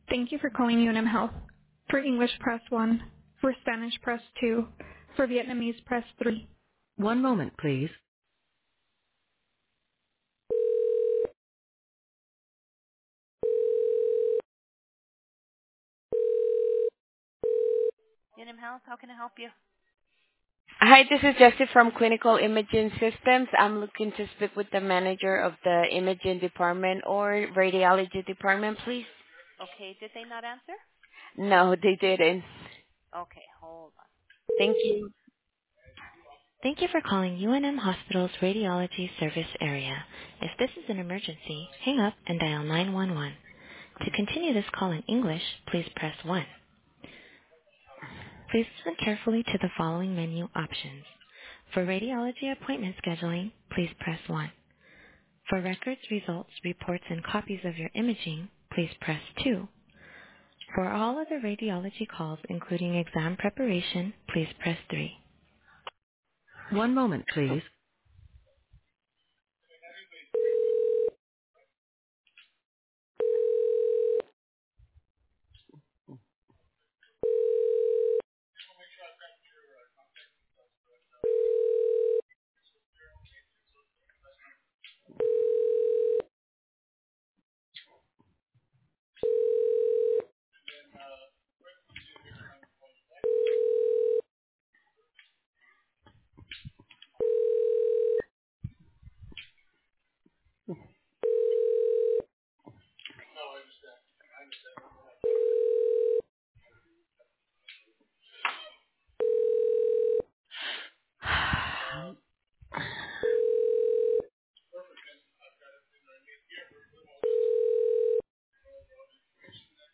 Thank you for calling UNM Health. For English, press 1. For Spanish, press 2. For Vietnamese, press 3. One moment, please. UNM Health, how can I help you? Hi, this is Jessie from Clinical Imaging Systems. I'm looking to speak with the manager of the imaging department or radiology department, please. Okay, did they not answer? No, they didn't. Okay, hold on. Thank you. Thank you for calling UNM Hospital's radiology service area. If this is an emergency, hang up and dial 911. To continue this call in English, please press 1. Please listen carefully to the following menu options. For radiology appointment scheduling, please press 1. For records, results, reports, and copies of your imaging, please press 2. For all other radiology calls, including exam preparation, please press 3. One moment, please.